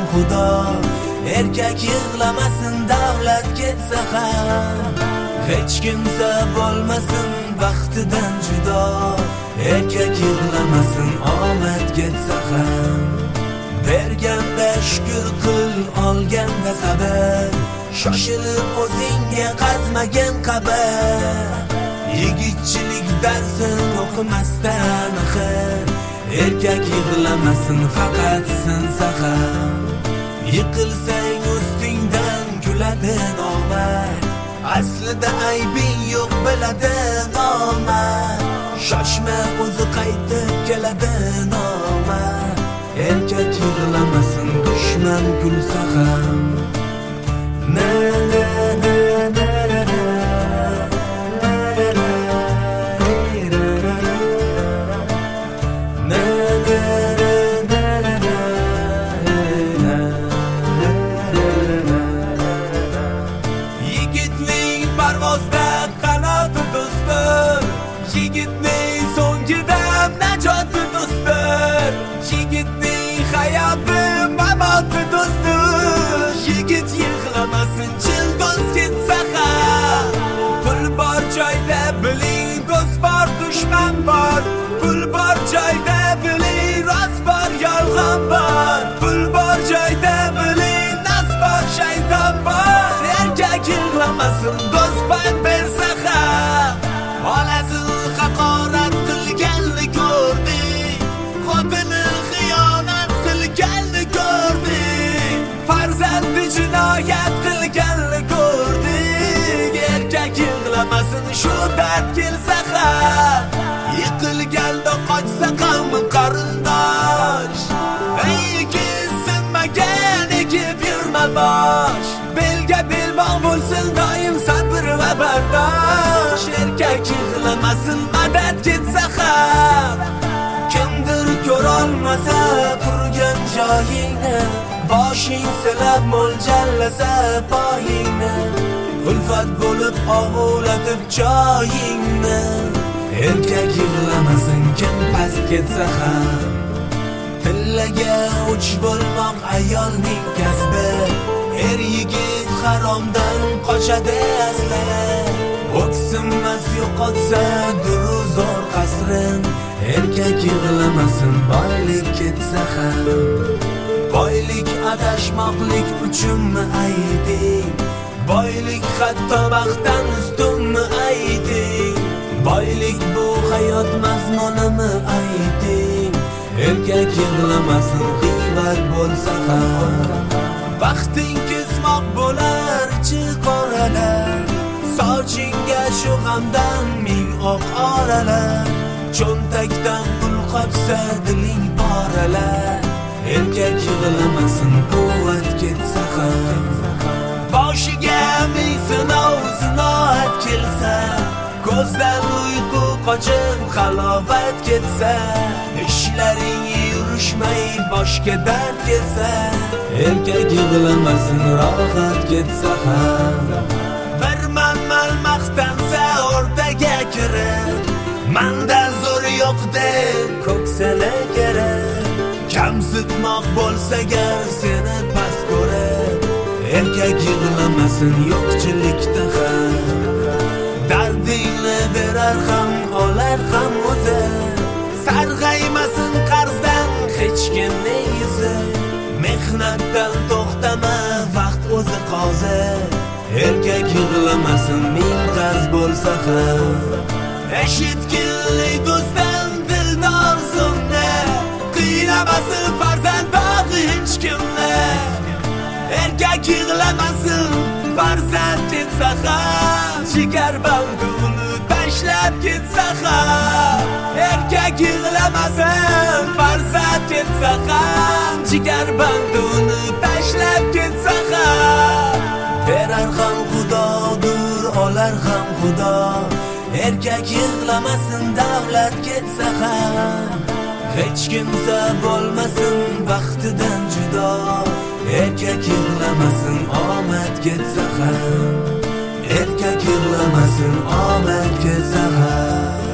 xudo. Erkak yig'lamasin davlat ketsa ham, hech kimsa bo'lmasin baxtidan judo. Erkak yig'lamasin omad ketsa ham, berganda shukr qil, olganda sabr. Shoshilib o'zingga qazmagan qabar, yigitchilik darsin o'qimasdan axir. Erkak yig'lamasin faqat sinsa ham, yiqilsang ustingdan kuladi nomard. Aslida aybing yo'q biladi nomard, shoshma o'zi qaytib keladi nomard. Erkak yig'lamasin dushman kulsa ham. Na na na na yigitning parvozda qanoti do'stdir, yigitning so'ngida najoti do'stdir, yigitning hayoti mamoti do'stdir. Yigit yig'lamasin childoz ketsa ham, pul bor joyda biling do'st bor dushman bor. Pul bor joyda biling rost bor yolg'on bor. Pul bor joyda biling nas bor shayton bor. Erkak yig'lamasin do'st pand bersa ham, olasin haqorat qilganni ko'rdik, xotini xiyonat qilganni ko'rdik, farzandi jinoyat qilganni ko'rdik. Erkak yig'lamasin shu dard kelsa ham, yiqilganda qochsa ham qarindosh. Ey sinmagan ekib yurma bosh, belga belbog' bo'lsin doim sabr va bardosh. Erkak yig'lamasin madad ketsa ham, kimdir ko'rolmasa turgan joyingni, boshing silab mo'ljallasa poyingni, ulfat bo'lib og'ulatib joyingni. Erkak yig'lamasin kim past ketsa ham, tillaga uch bo'lmoq ayolning kasbi. Er yigit haromdan qochadi asli, o'ksinmas yo'qotsa duruzor qasrin. Erkak yig'lamasin boylik ketsa ham, boylik adashmoqlik uchunmi ayting, boylik hatto baxtdan ustunmi ayting, boylik bu hayot mazmunimi ayting. Erkak yig'lamasin g'iybat bo'lsa ham, baxting kesmoq bo'lar ichi qoralar, sochingga shu g'amdan ming oq oralar. Cho'ntakdan pul qochsa diling poralar. Erkak yig'lamasin quvvat ketsa ham, boshiga ming sinov sinoat kelsa, ko'zdan uyqu qochib halovat ketsa, ishlaring yurishmay boshga dard kelsa. Erkak yig'lamasin rohat ketsa ham, bir manmal maqtansa o'rtaga kirib, manda zo'r yo'q deb ko'ksala kerak. Kamsitmoq bo'lsa gar seni past ko'rib, erkak yig'lamasin yo'qchilikda ham, dardingni berar ham olar ham o'zi. Sarg'aymasin qarzdan hech kimning yuzi, mehnatdan to'xtama vaqt o'zi qozi. Erkak yig'lamasin ming qarz bo'lsa ham, eshitgilli do'stdan dildor so'ngni, qiynamasin farzand bag'i hech kimni. Erkak yig'lamasin farzand ketsa ham, jigar banduni tashlab ketsa ham. Erkak yig'lamasin farzand ketsa ham, jigar banduni tashlab ketsa ham. Berar ham xudodir, olar ham xudo. Erkak yig'lamasin davlat ketsa ham, hech kimsa bo'lmasin baxtidan judo. Erkak yig'lamasin omad ketsa ham, erkak yig'lamasin omad ketsa ham.